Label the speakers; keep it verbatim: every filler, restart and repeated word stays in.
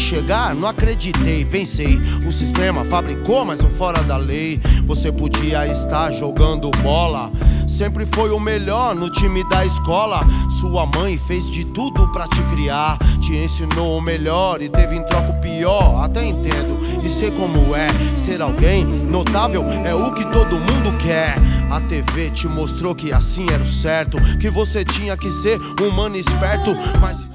Speaker 1: chegar, não acreditei. Pensei, o sistema fabricou, mas um fora da lei. Você podia estar jogando bola, sempre foi o melhor no time da escola. Sua mãe fez de tudo pra te criar, te ensinou o melhor e teve em troca o pior. Até entendo e sei como é ser alguém notável, é o que todo mundo quer. A T V te mostrou que assim era o certo, que você tinha que ser um mano esperto, mas